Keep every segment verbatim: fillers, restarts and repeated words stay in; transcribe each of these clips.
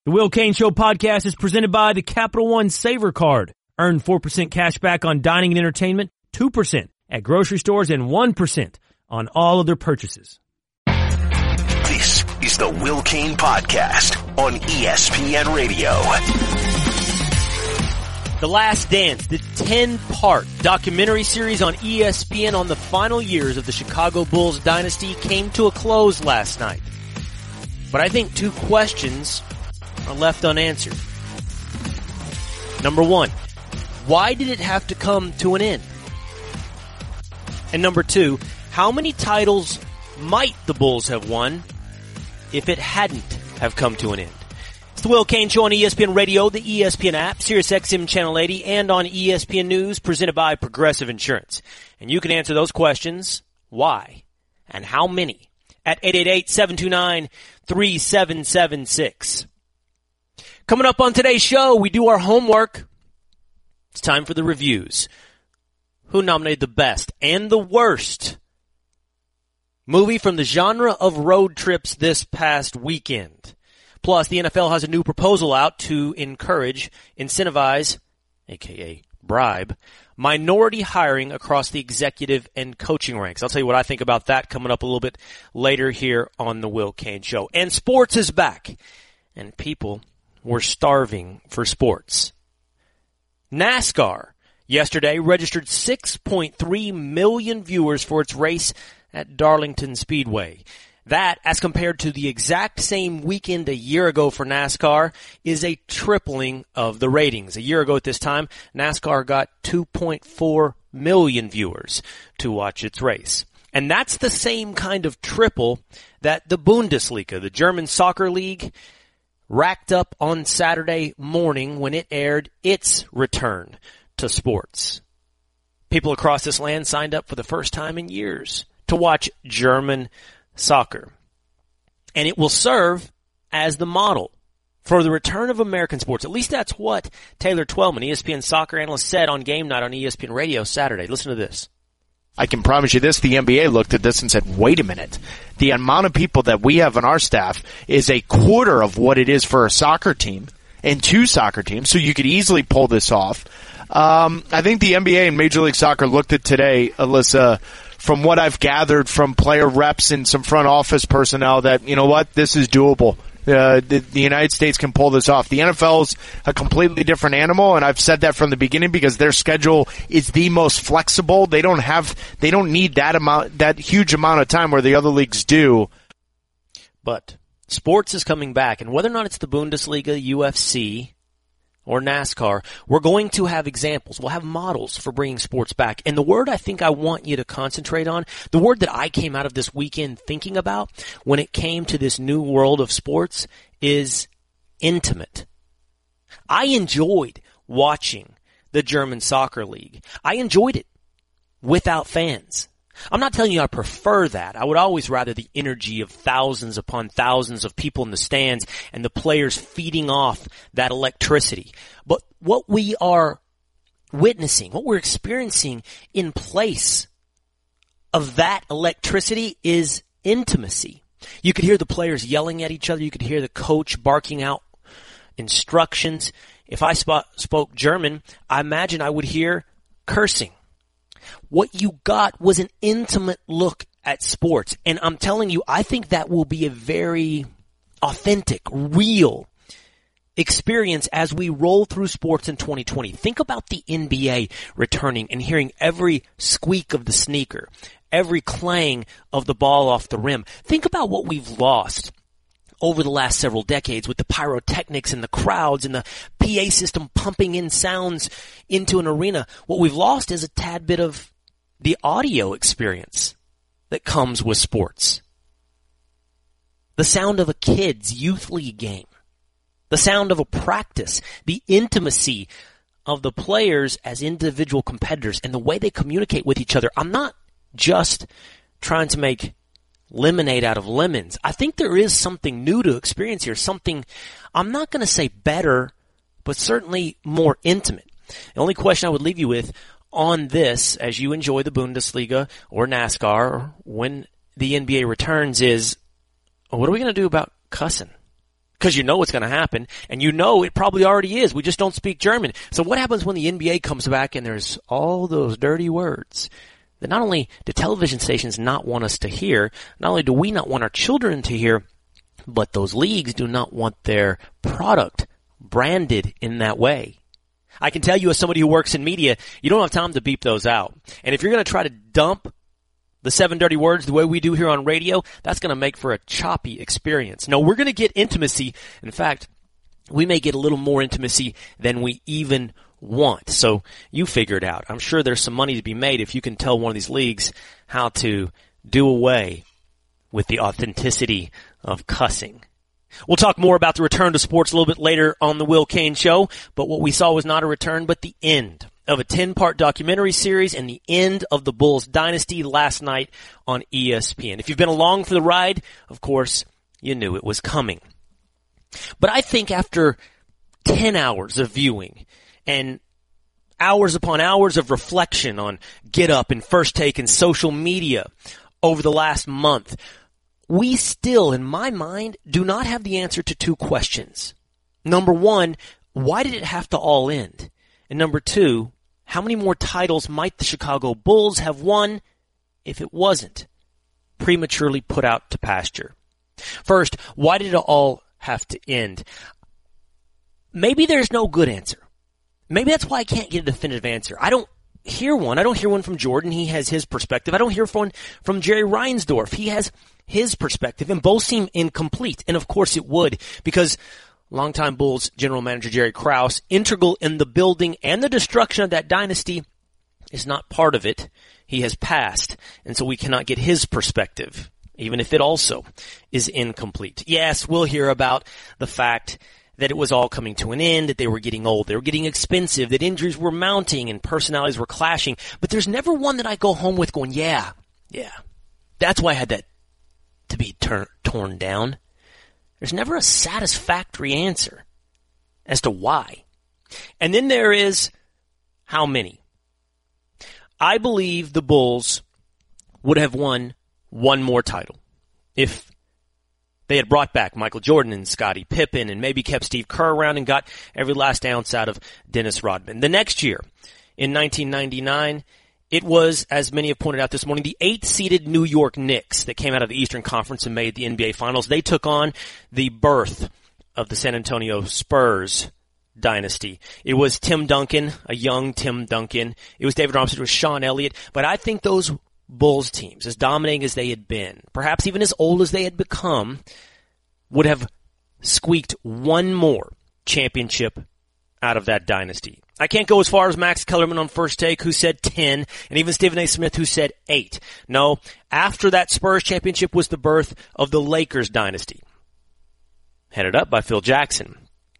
The Will Cain Show podcast is presented by the Capital One Saver Card. Earn four percent cash back on dining and entertainment, two percent at grocery stores, and one percent on all other purchases. This is the Will Cain Podcast on E S P N Radio. The Last Dance, the ten-part documentary series on E S P N on the final years of the Chicago Bulls dynasty, came to a close last night. But I think two questions are left unanswered. Number one, why did it have to come to an end? And number two, how many titles might the Bulls have won if it hadn't have come to an end? It's the Will Cain Show on E S P N Radio, the E S P N app, Sirius X M Channel eighty, and on E S P N News, presented by Progressive Insurance. And you can answer those questions, why and how many, at eight eight eight, seven two nine, three seven seven six. Coming up on today's show, we do our homework. It's time for the reviews. Who nominated the best and the worst movie from the genre of road trips this past weekend? Plus, the N F L has a new proposal out to encourage, incentivize, aka bribe, minority hiring across the executive and coaching ranks. I'll tell you what I think about that coming up a little bit later here on the Will Cain Show. And sports is back, and people were starving for sports. NASCAR yesterday registered six point three million viewers for its race at Darlington Speedway. That, as compared to the exact same weekend a year ago for NASCAR, is a tripling of the ratings. A year ago at this time, NASCAR got two point four million viewers to watch its race. And that's the same kind of triple that the Bundesliga, the German soccer league, racked up on Saturday morning when it aired its return to sports. People across this land signed up for the first time in years to watch German soccer. And it will serve as the model for the return of American sports. At least that's what Taylor Twellman, E S P N soccer analyst, said on Game Night on E S P N Radio Saturday. Listen to this. I can promise you this, the N B A looked at this and said, wait a minute. The amount of people that we have on our staff is a quarter of what it is for a soccer team and two soccer teams, so you could easily pull this off. Um, I think the N B A and Major League Soccer looked at today, Alyssa, from what I've gathered from player reps and some front office personnel, that, you know what, this is doable. Uh, the, the United States can pull this off. The N F L's a completely different animal, and I've said that from the beginning because their schedule is the most flexible. They don't have, they don't need that amount, that huge amount of time where the other leagues do. But sports is coming back, and whether or not it's the Bundesliga, U F C, or NASCAR, we're going to have examples. We'll have models for bringing sports back. And the word I think I want you to concentrate on, the word that I came out of this weekend thinking about when it came to this new world of sports, is intimate. I enjoyed watching the German Soccer League. I enjoyed it without fans. I'm not telling you I prefer that. I would always rather the energy of thousands upon thousands of people in the stands and the players feeding off that electricity. But what we are witnessing, what we're experiencing in place of that electricity is intimacy. You could hear the players yelling at each other. You could hear the coach barking out instructions. If I sp- spoke German, I imagine I would hear cursing. What you got was an intimate look at sports. And I'm telling you, I think that will be a very authentic, real experience as we roll through sports in twenty twenty. Think about the N B A returning and hearing every squeak of the sneaker, every clang of the ball off the rim. Think about what we've lost over the last several decades with the pyrotechnics and the crowds and the P A system pumping in sounds into an arena. What we've lost is a tad bit of the audio experience that comes with sports. The sound of a kid's youth league game. The sound of a practice. The intimacy of the players as individual competitors and the way they communicate with each other. I'm not just trying to make lemonade out of lemons. I think there is something new to experience here. Something, I'm not going to say better, but certainly more intimate. The only question I would leave you with on this, as you enjoy the Bundesliga or NASCAR, or when the N B A returns, is what are we going to do about cussing? because you know it's going to happen, and you know it probably already is. We just don't speak German. So what happens when the N B A comes back and there's all those dirty words that not only do television stations not want us to hear, not only do we not want our children to hear, but those leagues do not want their product branded in that way. I can tell you as somebody who works in media, you don't have time to beep those out. And if you're going to try to dump the seven dirty words the way we do here on radio, that's going to make for a choppy experience. No, we're going to get intimacy. In fact, we may get a little more intimacy than we even want. So you figure it out. I'm sure there's some money to be made if you can tell one of these leagues how to do away with the authenticity of cussing. We'll talk more about the return to sports a little bit later on the Will Cain Show, but what we saw was not a return, but the end of a ten-part documentary series and the end of the Bulls dynasty last night on E S P N. If you've been along for the ride, of course, you knew it was coming. But I think after ten hours of viewing and hours upon hours of reflection on Get Up and First Take and social media over the last month, we still, in my mind, do not have the answer to two questions. Number one, why did it have to all end? And number two, how many more titles might the Chicago Bulls have won if it wasn't prematurely put out to pasture? First, why did it all have to end? Maybe there's no good answer. Maybe that's why I can't get a definitive answer. I don't hear one. I don't hear one from Jordan. He has his perspective. I don't hear one from Jerry Reinsdorf. He has his perspective, and both seem incomplete. And of course it would, because longtime Bulls general manager Jerry Krause, integral in the building and the destruction of that dynasty, is not part of it. He has passed, and so we cannot get his perspective, even if it also is incomplete. Yes, we'll hear about the fact that it was all coming to an end, that they were getting old, they were getting expensive, that injuries were mounting and personalities were clashing. But there's never one that I go home with going, yeah, yeah, that's why I had that to be tur- torn down. There's never a satisfactory answer as to why. And then there is how many. I believe the Bulls would have won one more title if they had brought back Michael Jordan and Scottie Pippen and maybe kept Steve Kerr around and got every last ounce out of Dennis Rodman. The next year, in nineteen ninety-nine, it was, as many have pointed out this morning, the eighth-seeded New York Knicks that came out of the Eastern Conference and made the N B A Finals. They took on the birth of the San Antonio Spurs dynasty. It was Tim Duncan, a young Tim Duncan. It was David Robinson. It was Sean Elliott. But I think those Bulls teams, as dominating as they had been, perhaps even as old as they had become, would have squeaked one more championship out of that dynasty. I can't go as far as Max Kellerman on First Take, who said ten, and even Stephen A. Smith, who said eight. No, after that Spurs championship was the birth of the Lakers dynasty, headed up by Phil Jackson.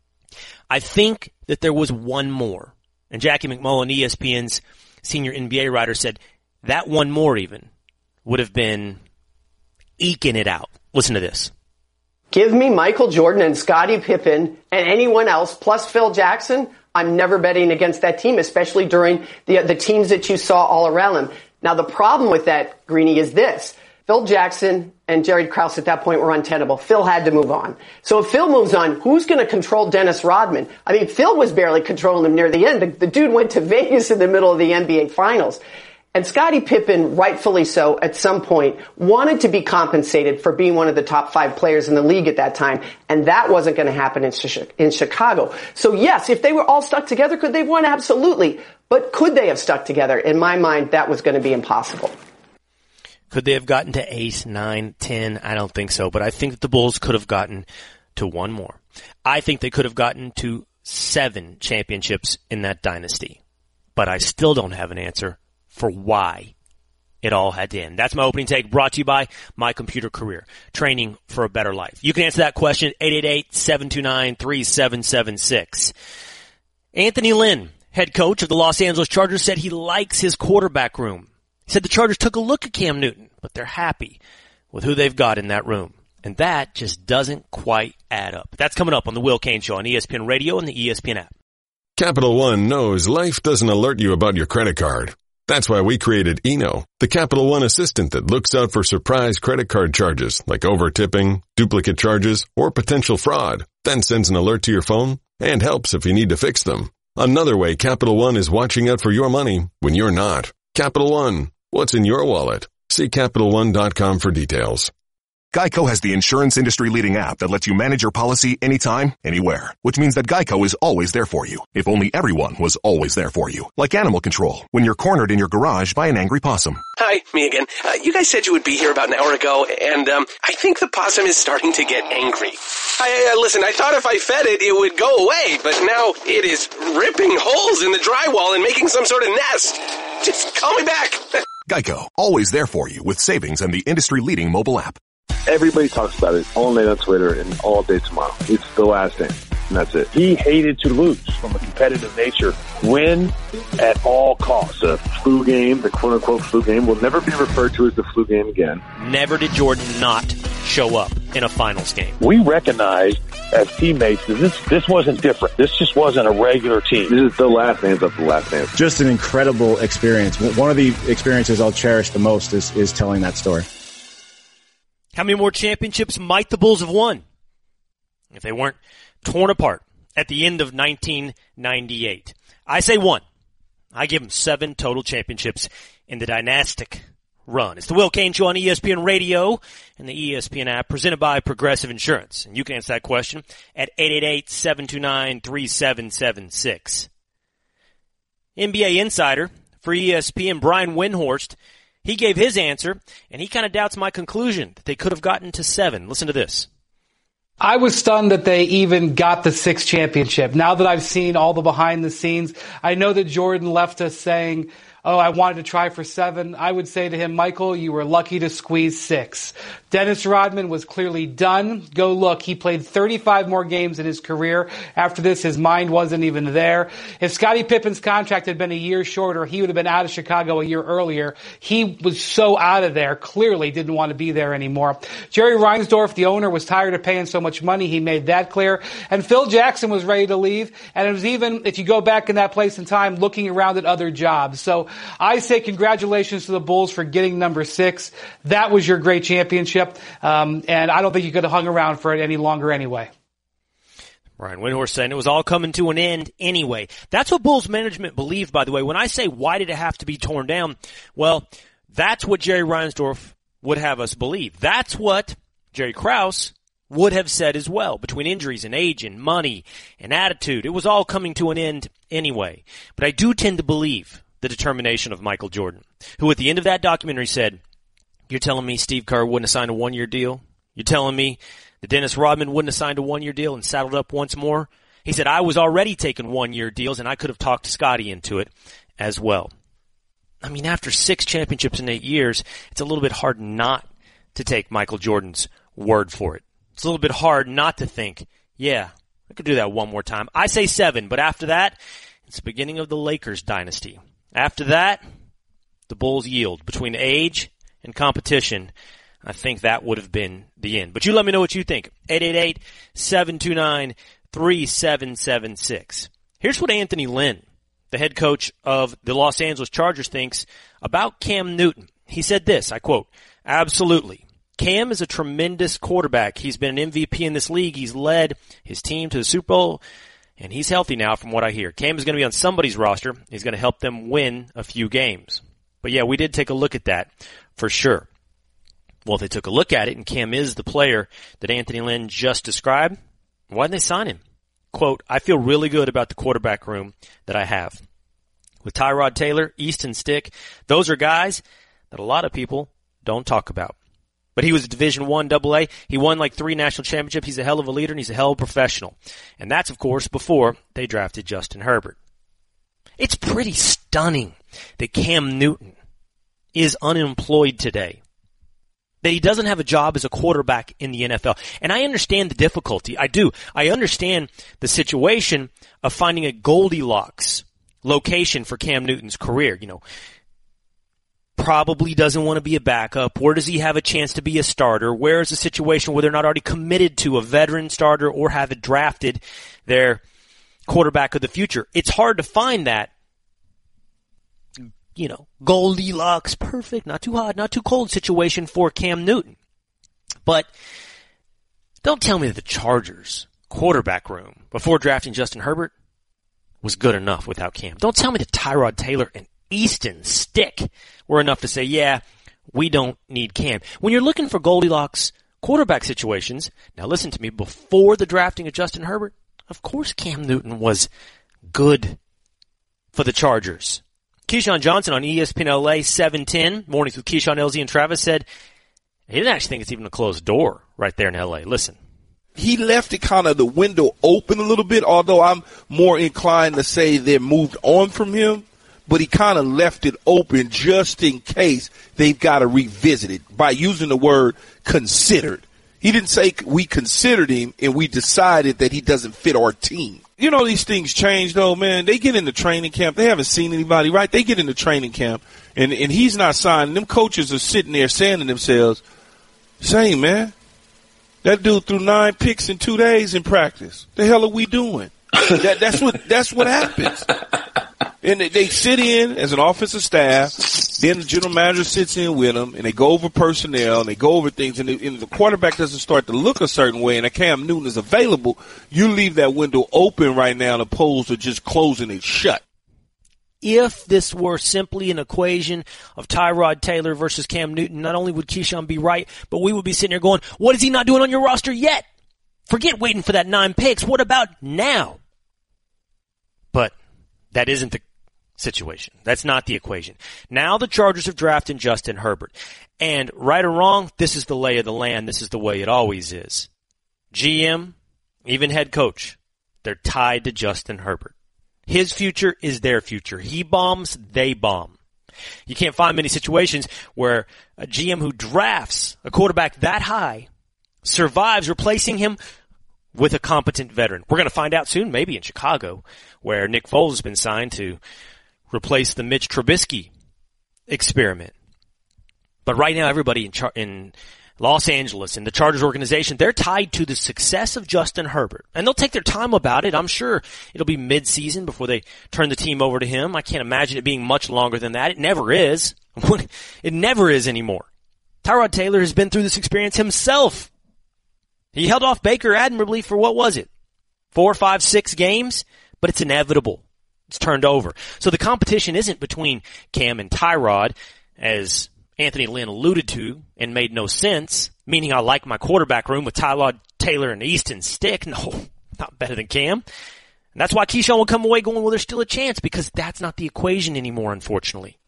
I think that there was one more, and Jackie McMullen, E S P N's senior N B A writer, said that one more even would have been eking it out. Listen to this. Give me Michael Jordan and Scottie Pippen and anyone else plus Phil Jackson. I'm never betting against that team, especially during the the teams that you saw all around them. Now, the problem with that, Greeny, is this. Phil Jackson and Jerry Krause at that point were untenable. Phil had to move on. So if Phil moves on, who's going to control Dennis Rodman? I mean, Phil was barely controlling him near the end. The, the dude went to Vegas in the middle of the N B A Finals. And Scottie Pippen, rightfully so, at some point, wanted to be compensated for being one of the top five players in the league at that time, and that wasn't going to happen in, in Chicago. So yes, if they were all stuck together, could they have won? Absolutely. But could they have stuck together? In my mind, that was going to be impossible. Could they have gotten to eight, nine, ten? I don't think so, but I think that the Bulls could have gotten to one more. I think they could have gotten to seven championships in that dynasty, but I still don't have an answer for why it all had to end. That's my opening take, brought to you by My Computer Career, training for a better life. You can answer that question at eight eight eight, seven two nine, three seven seven six. Anthony Lynn, head coach of the Los Angeles Chargers, said he likes his quarterback room. He said the Chargers took a look at Cam Newton, but they're happy with who they've got in that room. And that just doesn't quite add up. That's coming up on the Will Cain Show on E S P N Radio and the E S P N app. Capital One knows life doesn't alert you about your credit card. That's why we created Eno, the Capital One assistant that looks out for surprise credit card charges like over-tipping, duplicate charges, or potential fraud, then sends an alert to your phone and helps if you need to fix them. Another way Capital One is watching out for your money when you're not. Capital One, what's in your wallet? See Capital One dot com for details. Geico has the insurance industry-leading app that lets you manage your policy anytime, anywhere. Which means that Geico is always there for you. If only everyone was always there for you. Like animal control, when you're cornered in your garage by an angry possum. Hi, me again. Uh, you guys said you would be here about an hour ago, and um, I think the possum is starting to get angry. I, uh, listen, I thought if I fed it, it would go away, but now it is ripping holes in the drywall and making some sort of nest. Just call me back. Geico, always there for you with savings and the industry-leading mobile app. Everybody talks about it all night on Twitter and all day tomorrow. It's the last name, and that's it. He hated to lose from a competitive nature. Win at all costs. The flu game, the quote-unquote flu game, will never be referred to as the flu game again. Never did Jordan not show up in a finals game. We recognized as teammates that this, this wasn't different. This just wasn't a regular team. This is the last names of the last names. Just an incredible experience. One of the experiences I'll cherish the most is, is telling that story. How many more championships might the Bulls have won if they weren't torn apart at the end of nineteen ninety-eight? I say one. I give them seven total championships in the dynastic run. It's the Will Cain Show on E S P N Radio and the E S P N app presented by Progressive Insurance. And you can answer that question at eight eight eight, seven two nine, three seven seven six. N B A insider for E S P N, Brian Windhorst, he gave his answer, and he kind of doubts my conclusion that they could have gotten to seven. Listen to this. I was stunned that they even got the sixth championship. Now that I've seen all the behind the scenes, I know that Jordan left us saying, oh, I wanted to try for seven. I would say to him, Michael, you were lucky to squeeze six. Dennis Rodman was clearly done. Go look. He played thirty-five more games in his career. After this, his mind wasn't even there. If Scottie Pippen's contract had been a year shorter, he would have been out of Chicago a year earlier. He was so out of there, clearly didn't want to be there anymore. Jerry Reinsdorf, the owner, was tired of paying so much money. He made that clear. And Phil Jackson was ready to leave. And it was even, if you go back in that place in time, looking around at other jobs. So I say congratulations to the Bulls for getting number six. That was your great championship. Um, and I don't think you could have hung around for it any longer anyway. Brian Windhorst saying it was all coming to an end anyway. That's what Bulls management believed, by the way. When I say why did it have to be torn down, well, that's what Jerry Reinsdorf would have us believe. That's what Jerry Krause would have said as well. Between injuries and age and money and attitude, it was all coming to an end anyway. But I do tend to believe the determination of Michael Jordan, who at the end of that documentary said, you're telling me Steve Kerr wouldn't have signed a one-year deal? You're telling me that Dennis Rodman wouldn't have signed a one-year deal and saddled up once more? He said, I was already taking one-year deals, and I could have talked Scottie into it as well. I mean, after six championships in eight years, it's a little bit hard not to take Michael Jordan's word for it. It's a little bit hard not to think, yeah, I could do that one more time. I say seven, but after that, it's the beginning of the Lakers dynasty. After that, the Bulls yield. Between age and competition, I think that would have been the end. But you let me know what you think. eight eight eight, seven two nine, three seven seven six. Here's what Anthony Lynn, the head coach of the Los Angeles Chargers, thinks about Cam Newton. He said this, I quote, absolutely. Cam is a tremendous quarterback. He's been an M V P in this league. He's led his team to the Super Bowl, and he's healthy now from what I hear. Cam is going to be on somebody's roster. He's going to help them win a few games. But yeah, we did take a look at that for sure. Well, if they took a look at it and Cam is the player that Anthony Lynn just described, why didn't they sign him? Quote, I feel really good about the quarterback room that I have. With Tyrod Taylor, Easton Stick, those are guys that a lot of people don't talk about. But he was a Division One double A. He won like three national championships. He's a hell of a leader, and he's a hell of a professional. And that's, of course, before they drafted Justin Herbert. It's pretty stunning that Cam Newton is unemployed today, that he doesn't have a job as a quarterback in the N F L. And I understand the difficulty. I do. I understand the situation of finding a Goldilocks location for Cam Newton's career. You know, probably doesn't want to be a backup. Where does he have a chance to be a starter? Where is the situation where they're not already committed to a veteran starter or have it drafted their quarterback of the future? It's hard to find that you know, Goldilocks, perfect, not too hot, not too cold situation for Cam Newton. But don't tell me that the Chargers quarterback room before drafting Justin Herbert was good enough without Cam. Don't tell me that Tyrod Taylor and Easton Stick were enough to say, yeah, we don't need Cam. When you're looking for Goldilocks quarterback situations, now listen to me, before the drafting of Justin Herbert, of course Cam Newton was good for the Chargers. Keyshawn Johnson on E S P N L A seven ten, Mornings with Keyshawn, L Z, and Travis, said he didn't actually think it's even a closed door right there in L A. Listen. He left it kind of the window open a little bit, although I'm more inclined to say they moved on from him. But he kind of left it open just in case they've got to revisit it by using the word considered. He didn't say we considered him and we decided that he doesn't fit our team. You know, these things change, though, man. They get into training camp. They haven't seen anybody, right? They get into training camp, and, and he's not signing. Them coaches are sitting there saying to themselves, saying, man, that dude threw nine picks in two days in practice. The hell are we doing? that, that's what that's what happens. And they, they sit in as an offensive staff. Then the general manager sits in with them, and they go over personnel, and they go over things, and, they, and the quarterback doesn't start to look a certain way, and a Cam Newton is available. You leave that window open right now, as opposed to just closing it shut. If this were simply an equation of Tyrod Taylor versus Cam Newton, not only would Keyshawn be right, but we would be sitting here going, what is he not doing on your roster yet? Forget waiting for that nine picks. What about now? But that isn't the situation. That's not the equation. Now the Chargers have drafted Justin Herbert. And right or wrong, this is the lay of the land. This is the way it always is. G M, even head coach, they're tied to Justin Herbert. His future is their future. He bombs, they bomb. You can't find many situations where a G M who drafts a quarterback that high survives replacing him with a competent veteran. We're going to find out soon, maybe in Chicago, where Nick Foles has been signed to replace the Mitch Trubisky experiment. But right now, everybody in, Char- in Los Angeles, in the Chargers organization, they're tied to the success of Justin Herbert. And they'll take their time about it. I'm sure it'll be mid-season before they turn the team over to him. I can't imagine it being much longer than that. It never is. It never is anymore. Tyrod Taylor has been through this experience himself. He held off Baker admirably for, what was it, four, five, six games? But it's inevitable. It's turned over. So the competition isn't between Cam and Tyrod, as Anthony Lynn alluded to and made no sense, meaning I like my quarterback room with Tyrod Taylor and Easton Stick. No, not better than Cam. And that's why Keyshawn will come away going, well, there's still a chance, because that's not the equation anymore, unfortunately.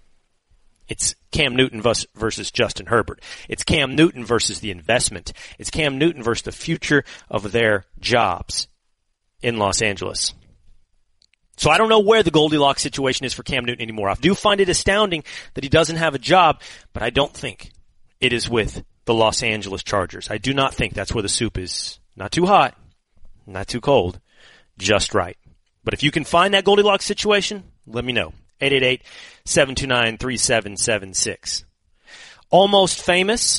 It's Cam Newton versus Justin Herbert. It's Cam Newton versus the investment. It's Cam Newton versus the future of their jobs in Los Angeles. So I don't know where the Goldilocks situation is for Cam Newton anymore. I do find it astounding that he doesn't have a job, but I don't think it is with the Los Angeles Chargers. I do not think that's where the soup is not too hot, not too cold, just right. But if you can find that Goldilocks situation, let me know. eight eight eight, seven two nine, three seven seven six. Almost Famous,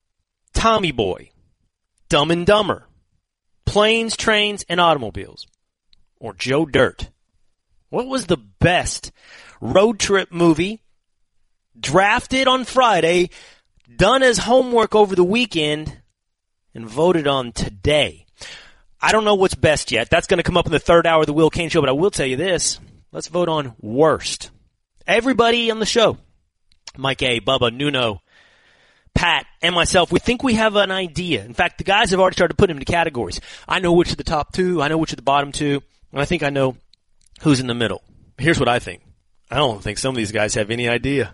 Tommy Boy, Dumb and Dumber, Planes, Trains, and Automobiles, or Joe Dirt. What was the best road trip movie drafted on Friday, done as homework over the weekend, and voted on today? I don't know what's best yet. That's going to come up in the third hour of the Will Cain Show, but I will tell you this. Let's vote on worst. Everybody on the show, Mike A., Bubba, Nuno, Pat, and myself, we think we have an idea. In fact, the guys have already started to put them into categories. I know which are the top two. I know which are the bottom two. And I think I know who's in the middle. Here's what I think. I don't think some of these guys have any idea.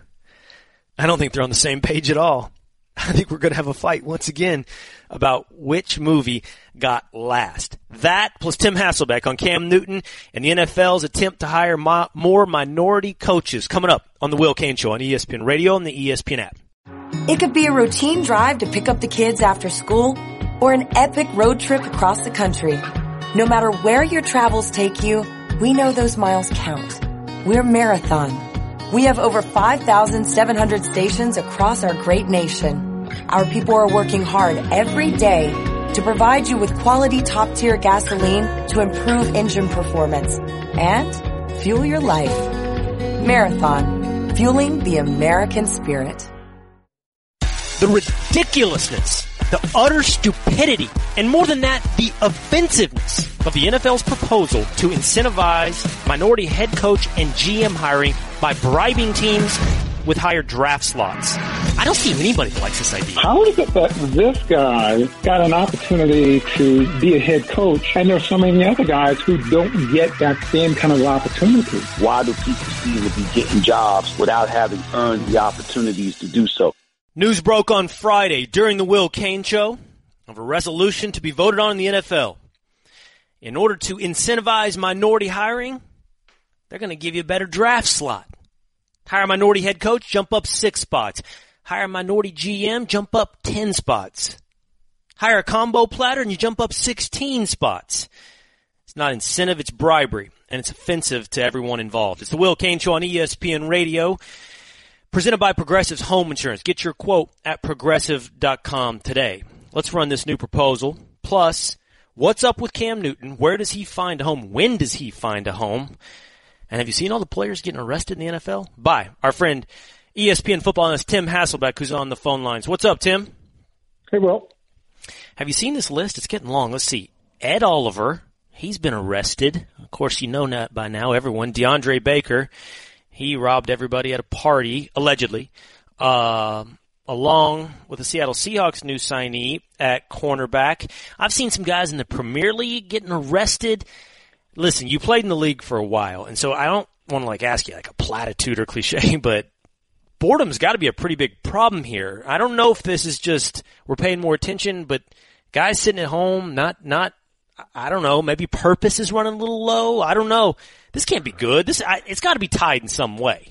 I don't think they're on the same page at all. I think we're going to have a fight once again about which movie got last. That plus Tim Hasselbeck on Cam Newton and the N F L's attempt to hire mo- more minority coaches coming up on the Will Cain Show on E S P N Radio and the E S P N app. It could be a routine drive to pick up the kids after school or an epic road trip across the country. No matter where your travels take you, we know those miles count. We're Marathon. We have over five thousand seven hundred stations across our great nation. Our people are working hard every day to provide you with quality top-tier gasoline to improve engine performance and fuel your life. Marathon, fueling the American spirit. The ridiculousness, the utter stupidity, and more than that, the offensiveness of the N F L's proposal to incentivize minority head coach and G M hiring by bribing teams with higher draft slots. I don't see anybody that likes this idea. How is it that this guy got an opportunity to be a head coach, and there's so many other guys who don't get that same kind of opportunity? Why do people seem to be getting jobs without having earned the opportunities to do so? News broke on Friday during the Will Cain Show of a resolution to be voted on in the N F L. In order to incentivize minority hiring, they're going to give you a better draft slot. Hire a minority head coach, jump up six spots. Hire a minority G M, jump up ten spots. Hire a combo platter and you jump up sixteen spots. It's not incentive, it's bribery, and it's offensive to everyone involved. It's the Will Cain Show on E S P N Radio, presented by Progressive's Home Insurance. Get your quote at progressive dot com today. Let's run this new proposal. Plus, what's up with Cam Newton? Where does he find a home? When does he find a home? And have you seen all the players getting arrested in the N F L? By our friend E S P N football analyst Tim Hasselbeck, who's on the phone lines. What's up, Tim? Hey, Will. Have you seen this list? It's getting long. Let's see. Ed Oliver, he's been arrested. Of course, you know that by now, everyone. DeAndre Baker, he robbed everybody at a party, allegedly, uh, along with the Seattle Seahawks new signee at cornerback. I've seen some guys in the Premier League getting arrested. Listen, you played in the league for a while, and so I don't want to like ask you like a platitude or cliche, but boredom's got to be a pretty big problem here. I don't know if this is just we're paying more attention, but guys sitting at home, not not I don't know, maybe purpose is running a little low. I don't know. This can't be good. This I, it's got to be tied in some way.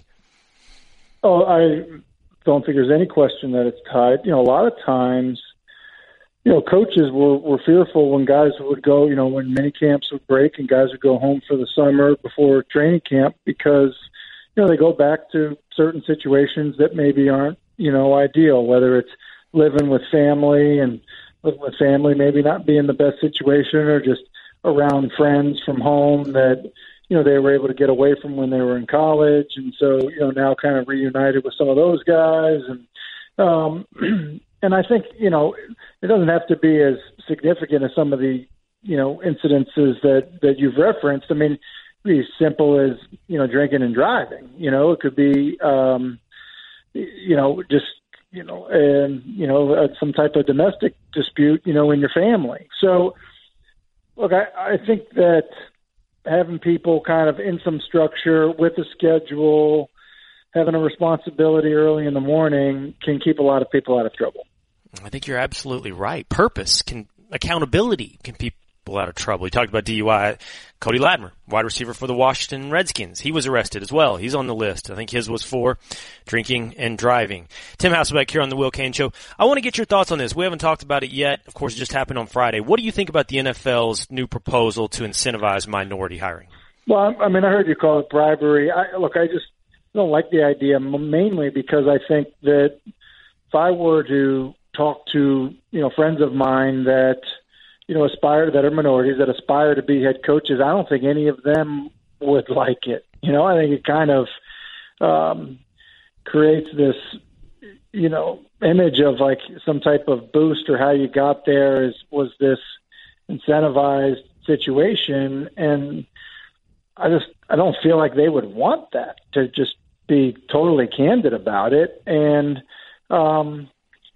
Oh, I don't think there's any question that it's tied. You know, a lot of times, you know, coaches were, were fearful when guys would go, you know, when mini camps would break and guys would go home for the summer before training camp because, you know, they go back to certain situations that maybe aren't, you know, ideal, whether it's living with family and living with family maybe not being the best situation or just around friends from home that, you know, they were able to get away from when they were in college. And so, you know, now kind of reunited with some of those guys. And, um, and I think, you know, it doesn't have to be as significant as some of the, you know, incidences that, that you've referenced. I mean, it could be as simple as, you know, drinking and driving. You know, it could be, um, you know, just, you know, and, you know, uh, some type of domestic dispute, you know, in your family. So, look, I, I think that having people kind of in some structure with a schedule, having a responsibility early in the morning can keep a lot of people out of trouble. I think you're absolutely right. Purpose can, accountability can keep people out of trouble. You talked about D U I. Cody Latimer, wide receiver for the Washington Redskins. He was arrested as well. He's on the list. I think his was for drinking and driving. Tim Hasselbeck here on the Will Cain Show. I want to get your thoughts on this. We haven't talked about it yet. Of course, it just happened on Friday. What do you think about the N F L's new proposal to incentivize minority hiring? Well, I mean, I heard you call it bribery. I, look, I just don't like the idea, mainly because I think that if I were to talk to, you know, friends of mine that, you know, aspire, that are minorities, that aspire to be head coaches, I don't think any of them would like it. You know, I think it kind of um, creates this, you know, image of like some type of boost or how you got there is was this incentivized situation. And I just, I don't feel like they would want that, to just be totally candid about it. And, um,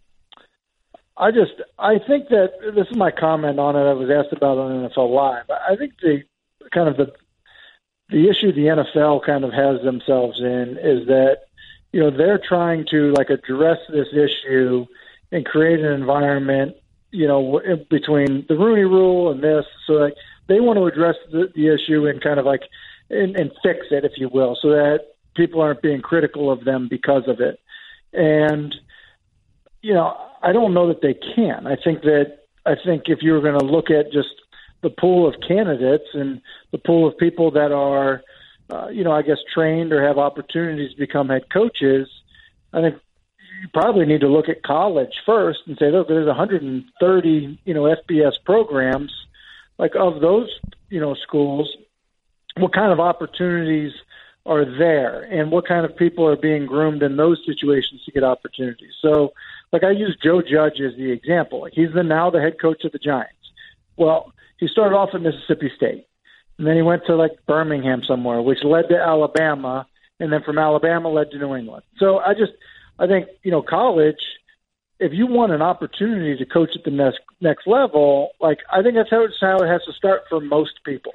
I just, I think that this is my comment on it. I was asked about on N F L Live. I think the kind of the the issue the N F L kind of has themselves in is that, you know, they're trying to like address this issue and create an environment, you know, between the Rooney Rule and this. So like they want to address the, the issue and kind of like and, and fix it, if you will, so that people aren't being critical of them because of it. And, you know, I don't know that they can. I think that I think if you were going to look at just the pool of candidates and the pool of people that are, uh, you know, I guess trained or have opportunities to become head coaches, I think you probably need to look at college first and say, look, there's one hundred thirty, you know, F B S programs. Like of those, you know, schools, what kind of opportunities are there and what kind of people are being groomed in those situations to get opportunities. So, like, I use Joe Judge as the example. He's the now the head coach of the Giants. Well, he started off at Mississippi State, and then he went to, like, Birmingham somewhere, which led to Alabama, and then from Alabama led to New England. So I just – I think, you know, college, if you want an opportunity to coach at the next next level, like, I think that's how, it's how it has to start for most people.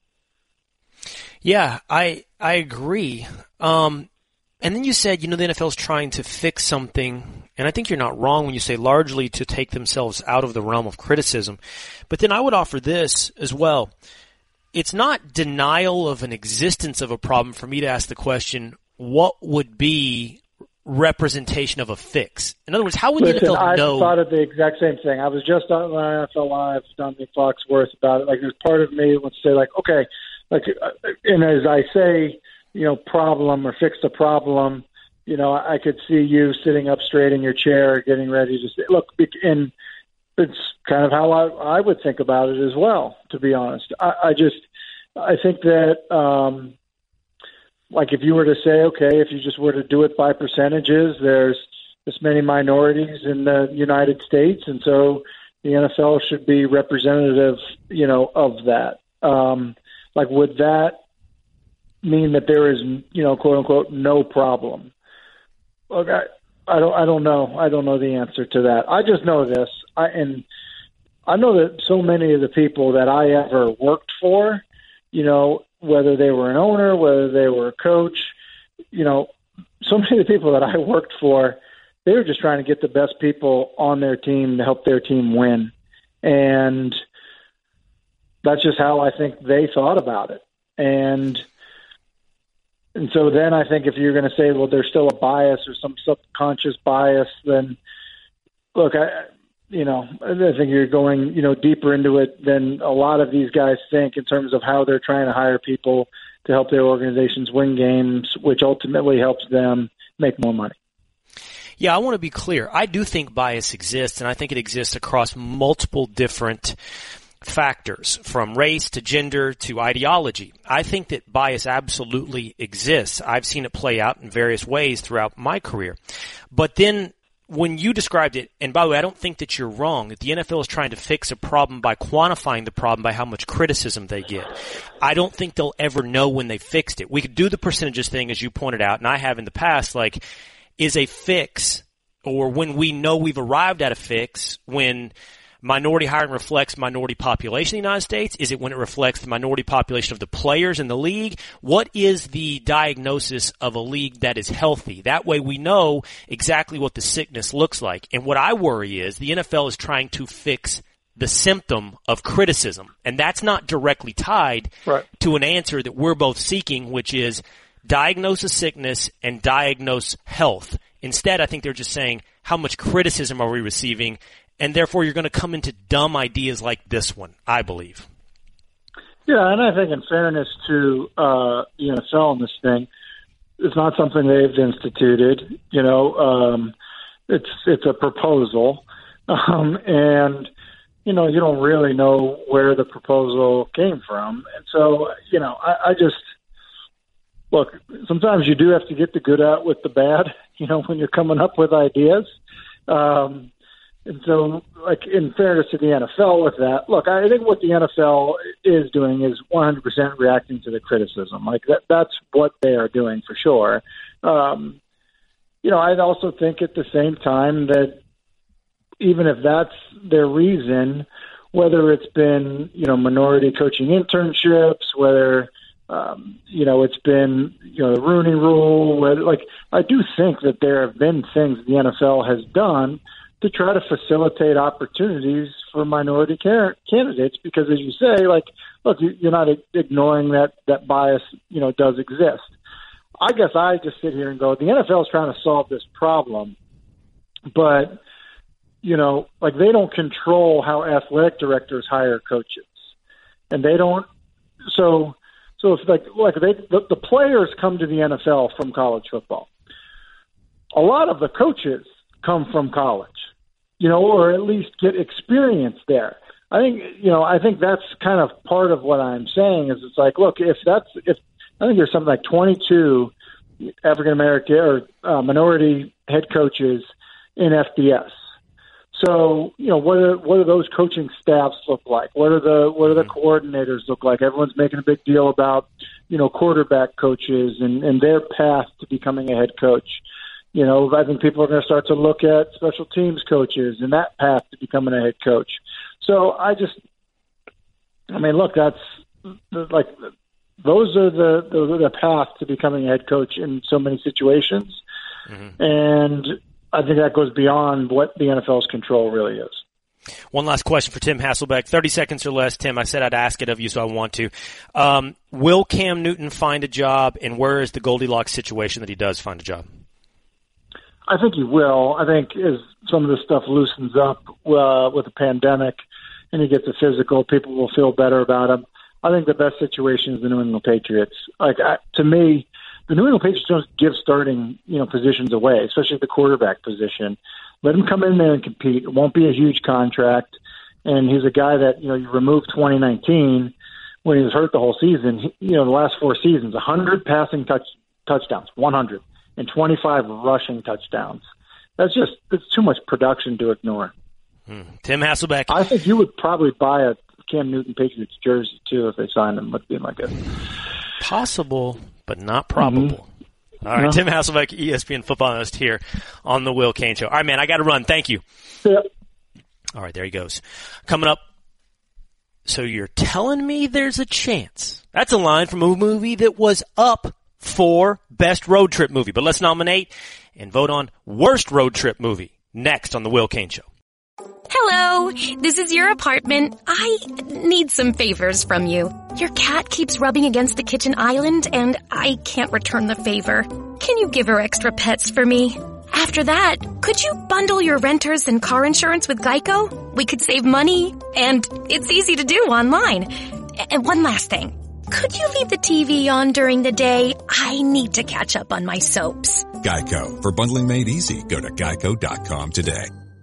Yeah, I I agree. Um, and then you said, you know, the N F L is trying to fix something, and I think you're not wrong when you say largely to take themselves out of the realm of criticism. But then I would offer this as well. It's not denial of an existence of a problem for me to ask the question, what would be representation of a fix? In other words, how would Listen, the N F L I know? I thought of the exact same thing. I was just on N F L Live, Dominic Foxworth, about it. Like, there's part of me that wants to say, like, okay, like, and as I say, you know, problem or fix the problem, you know, I could see you sitting up straight in your chair, getting ready to say, look, and it's kind of how I, I would think about it as well, to be honest. I, I just, I think that, um, like, if you were to say, okay, if you just were to do it by percentages, there's this many minorities in the United States, and so the N F L should be representative, you know, of that. Um, like, would that mean that there is, you know, quote unquote, no problem? Look, I, I don't, I don't know. I don't know the answer to that. I just know this, I, and I know that so many of the people that I ever worked for, you know, whether they were an owner, whether they were a coach, you know, so many of the people that I worked for, they were just trying to get the best people on their team to help their team win. And that's just how I think they thought about it. And and so then I think if you're going to say, well, there's still a bias or some subconscious bias, then look, I, you know, I think you're going, you know, deeper into it than a lot of these guys think in terms of how they're trying to hire people to help their organizations win games, which ultimately helps them make more money. Yeah, I want to be clear. I do think bias exists, and I think it exists across multiple different factors, from race to gender to ideology. I think that bias absolutely exists. I've seen it play out in various ways throughout my career. But then when you described it, and by the way, I don't think that you're wrong, that the N F L is trying to fix a problem by quantifying the problem by how much criticism they get. I don't think they'll ever know when they fixed it. We could do the percentages thing, as you pointed out, and I have in the past, like, is a fix, or when we know we've arrived at a fix, when minority hiring reflects minority population in the United States? Is it when it reflects the minority population of the players in the league? What is the diagnosis of a league that is healthy? That way we know exactly what the sickness looks like. And what I worry is the N F L is trying to fix the symptom of criticism. And that's not directly tied right. to an answer that we're both seeking, which is diagnose a sickness and diagnose health. Instead, I think they're just saying, how much criticism are we receiving? And therefore, you're going to come into dumb ideas like this one, I believe. Yeah, and I think in fairness to uh, the N F L in this thing, it's not something they've instituted. You know, um, it's it's a proposal, um, and you know, you don't really know where the proposal came from. And so, you know, I, I just look. Sometimes you do have to get the good out with the bad. You know, when you're coming up with ideas. Um, And so, like, in fairness to the N F L with that, look, I think what the N F L is doing is one hundred percent reacting to the criticism. Like, that, that's what they are doing for sure. Um, you know, I'd also think at the same time that even if that's their reason, whether it's been, you know, minority coaching internships, whether, um, you know, it's been, you know, the Rooney Rule, whether, like, I do think that there have been things the N F L has done to try to facilitate opportunities for minority car- candidates, because, as you say, like, look, you're not ignoring that that bias, you know, does exist. I guess I just sit here and go, the N F L is trying to solve this problem, but, you know, like, they don't control how athletic directors hire coaches, and they don't. So, so if like like they the, the players come to the N F L from college football, a lot of the coaches come from college, you know, or at least get experience there. I think, you know, I think that's kind of part of what I'm saying is it's like, look, if that's, if I think there's something like twenty-two African American or uh, minority head coaches in F B S. So, you know, what are what do those coaching staffs look like? What are the what are the coordinators look like? Everyone's making a big deal about, you know, quarterback coaches and, and their path to becoming a head coach. You know, I think people are going to start to look at special teams coaches and that path to becoming a head coach. So I just, I mean, look, that's like those are the the, the path to becoming a head coach in so many situations, mm-hmm. and I think that goes beyond what the N F L's control really is. One last question for Tim Hasselbeck. thirty seconds or less, Tim. I said I'd ask it of you, so I want to. Um, will Cam Newton find a job, and where is the Goldilocks situation that he does find a job? I think he will. I think as some of this stuff loosens up uh, with the pandemic and he gets a physical, people will feel better about him. I think the best situation is the New England Patriots. Like I, to me, the New England Patriots don't give starting, you know, positions away, especially the quarterback position. Let him come in there and compete. It won't be a huge contract. And he's a guy that, you know, you remove twenty nineteen when he was hurt the whole season. He, you know, the last four seasons, one hundred passing touch, touchdowns, one hundred, and twenty-five rushing touchdowns. That's just, it's too much production to ignore. Hmm. Tim Hasselbeck. I think you would probably buy a Cam Newton Patriots jersey, too, if they signed him. Let's be like it. Possible, but not probable. Mm-hmm. All right, no. Tim Hasselbeck, E S P N football analyst here on the Will Cain Show. All right, man, I got to run. Thank you. Yep. All right, there he goes. Coming up, so you're telling me there's a chance. That's a line from a movie that was up for Best Road Trip Movie. But let's nominate and vote on Worst Road Trip Movie next on the Will Cain Show. Hello, this is your apartment. I need some favors from you. Your cat keeps rubbing against the kitchen island, and I can't return the favor. Can you give her extra pets for me? After that, could you bundle your renters and car insurance with Geico? We could save money, and it's easy to do online. And one last thing. Could you leave the T V on during the day? I need to catch up on my soaps. Geico. For bundling made easy, go to geico dot com today.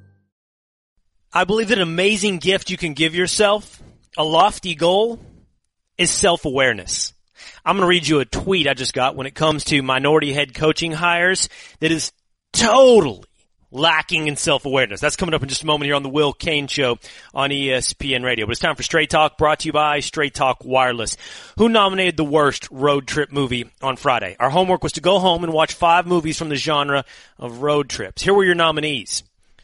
I believe that an amazing gift you can give yourself, a lofty goal, is self-awareness. I'm going to read you a tweet I just got when it comes to minority head coaching hires that is totally lacking in self-awareness. That's coming up in just a moment here on the Will Cain Show on E S P N Radio. But it's time for Straight Talk, brought to you by Straight Talk Wireless. Who nominated the worst road trip movie on Friday? Our homework was to go home and watch five movies from the genre of road trips. Here were your nominees.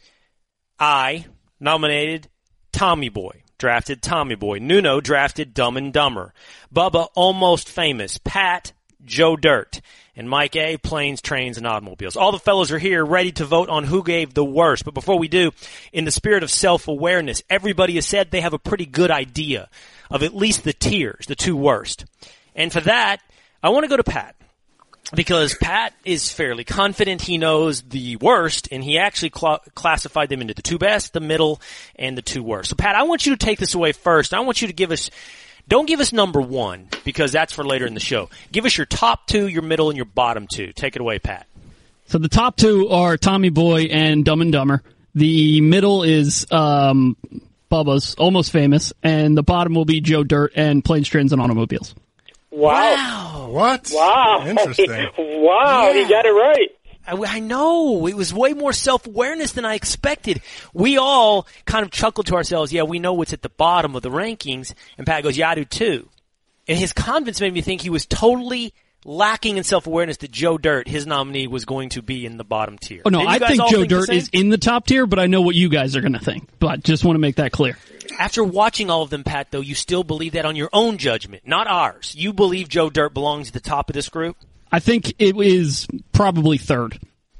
I nominated Tommy Boy, drafted Tommy Boy. Nuno drafted Dumb and Dumber. Bubba, Almost Famous. Pat, Joe Dirt. And Mike A, Planes, Trains, and Automobiles. All the fellows are here ready to vote on who gave the worst. But before we do, in the spirit of self-awareness, everybody has said they have a pretty good idea of at least the tiers, the two worst. And for that, I want to go to Pat. Because Pat is fairly confident he knows the worst, and he actually cl- classified them into the two best, the middle, and the two worst. So, Pat, I want you to take this away first. I want you to give us, don't give us number one, because that's for later in the show. Give us your top two, your middle, and your bottom two. Take it away, Pat. So the top two are Tommy Boy and Dumb and Dumber. The middle is um, Bubba's, Almost Famous, and the bottom will be Joe Dirt and Planes, Trains, and Automobiles. Wow. wow. What? Wow. Interesting. Wow, yeah. He got it right. I, I know. It was way more self-awareness than I expected. We all kind of chuckled to ourselves, yeah, we know what's at the bottom of the rankings. And Pat goes, yeah, I do too. And his confidence made me think he was totally lacking in self-awareness that Joe Dirt, his nominee, was going to be in the bottom tier. Oh, no, I think Joe think Dirt is in the top tier, but I know what you guys are going to think. But just want to make that clear. After watching all of them, Pat, though, you still believe that on your own judgment, not ours. You believe Joe Dirt belongs at the top of this group? I think it is probably third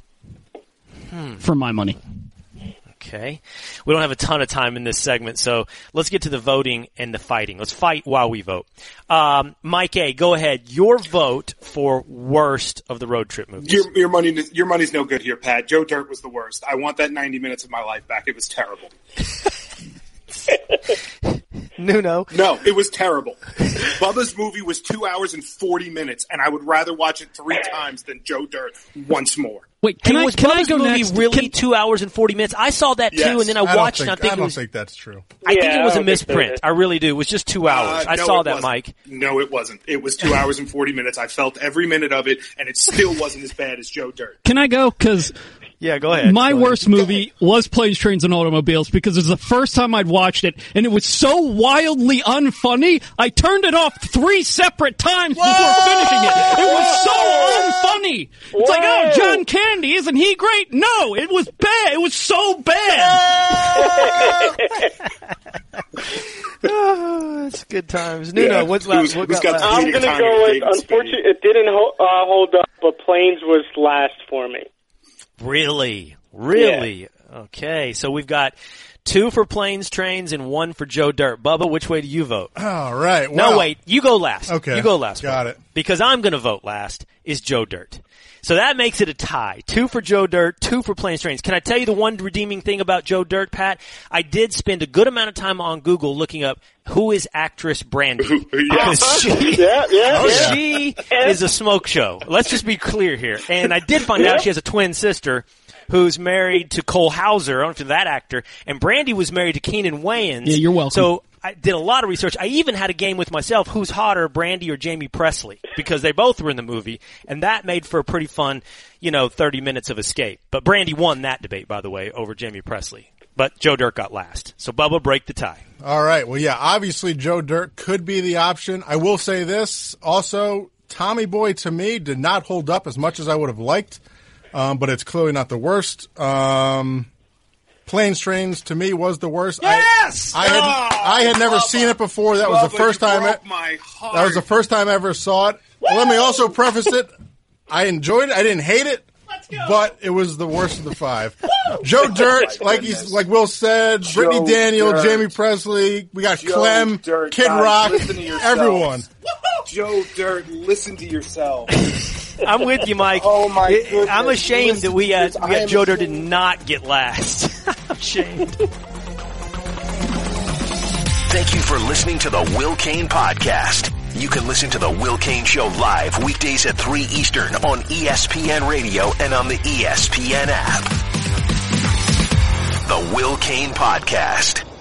hmm. for my money. Okay. We don't have a ton of time in this segment, so let's get to the voting and the fighting. Let's fight while we vote. Um, Mike A., go ahead. Your vote for worst of the road trip movies. Your, your money, your money's no good here, Pat. Joe Dirt was the worst. I want that ninety minutes of my life back. It was terrible. Nuno. No, it was terrible. Bubba's movie was two hours and forty minutes, and I would rather watch it three times than Joe Dirt once more. Wait, can hey, I was can Bubba's I go movie next? really Can, two hours and forty minutes? I saw that Yes. too, and then I I watched don't it. think, and I think I it don't was. think that's true. I think Yeah, it was I a don't think so misprint. either. I really do. It was just two hours. Uh, I no, saw it that, wasn't. Mike. No, it wasn't. It was two hours and forty minutes. I felt every minute of it, and it still wasn't as bad as Joe Dirt. can I go? Because Yeah, go ahead. my Go ahead. worst movie was Planes, Trains, and Automobiles because it was the first time I'd watched it, and it was so wildly unfunny, I turned it off three separate times before finishing it. It was so unfunny. It's like, oh, John Candy, isn't he great? No, it was bad. It was so bad. Oh, it's good times. Nuno, Yeah. what's last? Who's- What who's got got last? the I'm Peter gonna Time go and with. David Spade. Unfortunately, it didn't ho- uh, hold up, but Planes was last for me. Really? Really? Okay, so we've got two for Planes, Trains, and one for Joe Dirt. Bubba, which way do you vote? All right. No, well, wait. You go last. Okay. You go last. Got Bubba. it. Because I'm going to vote last is Joe Dirt. So that makes it a tie. Two for Joe Dirt, two for Planes, Trains. Can I tell you the one redeeming thing about Joe Dirt, Pat? I did spend a good amount of time on Google looking up who is actress Brandy. Because she, Yeah, yeah, yeah. she is a smoke show. Let's just be clear here. And I did find out she has a twin sister who's married to Cole Hauser. I don't know if you're that actor. And Brandy was married to Keenan Wayans. Yeah, you're welcome. So I did a lot of research. I even had a game with myself, who's hotter, Brandy or Jamie Presley, because they both were in the movie, and that made for a pretty fun, you know, thirty minutes of escape. But Brandy won that debate, by the way, over Jamie Presley. But Joe Dirt got last. So Bubba, break the tie. All right. Well, yeah, obviously Joe Dirt could be the option. I will say this also, Tommy Boy to me did not hold up as much as I would have liked, um, but it's clearly not the worst. Um, Planes, Trains to me was the worst. Yes! I, I had Oh, I had never Bubba. seen it before. That was the Bubba, first you time. broke I, my heart. that was the first time I ever saw it. Let me also preface it. I enjoyed it. I didn't hate it, but it was the worst of the five. Joe Dirt, like he's like Will said, Joe Brittany Daniel, Dirt. Jamie Presley. We got Joe Clem, Dirt, Kid guys, Rock, listen to yourselves. everyone. Joe Dirt, listen to yourself. I'm with you, Mike. Oh, my It- goodness. I'm ashamed that we, uh, Listen to we this. I had am Joe Dirt did ashamed. not get last. I'm ashamed. Thank you for listening to the Will Kane Podcast. You can listen to the Will Kane Show live weekdays at three Eastern on E S P N Radio and on the E S P N app. The Will Kane Podcast.